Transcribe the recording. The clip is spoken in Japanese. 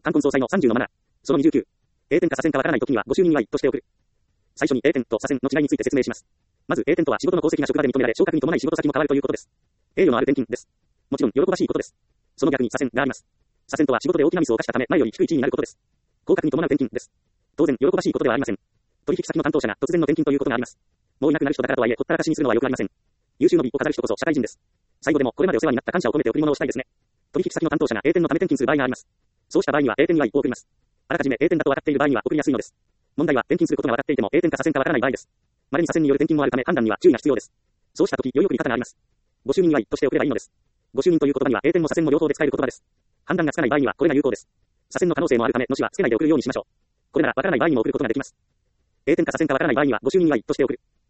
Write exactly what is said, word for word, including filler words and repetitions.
冠婚葬祭のさんじゅうのマナー。そのにじゅうきゅう。A 点か左遷かわからないときにはご就任祝いとして送る。最初に A 点と左遷の違いについて説明します。まず A 点とは仕事の功績が職場で認められ昇格に伴い仕事先も変わるということです。栄誉のある転勤です。もちろん喜ばしいことです。その逆に左遷があります。左遷とは仕事で大きなミスを犯したため前より低い地位になることです。降格に伴う転勤です。当然喜ばしいことではありません。取引先の担当者が突然の転勤ということがあります。もういなくなる人だからとはいえほったらかしにするのは良くありません。優秀の美を飾る人こそ社会人です。最後でもこれまでお世話になった感謝を込めて贈り物をしたいですね。取引先の担当者が A 点のため転勤する場合があります。そうした場合には A 点祝いを送ります。あらかじめ A 点だと分かっている場合には送りやすいのです。問題は転勤することが分かっていても A 点か左遷か分からない場合です。稀に左遷による転勤もあるため判断には注意が必要です。そうした時良い送り方があります。ご就任祝いとして送ればいいのです。ご就任という言葉には A 点も左遷も両方で使える言葉です。判断がつかない場合にはこれが有効です。左遷の可能性もあるためのしはつけないで送るようにしましょう。これなら分からない場合にも送ることができます。A 点か左遷か分からない場合にはご就任祝いとして送る。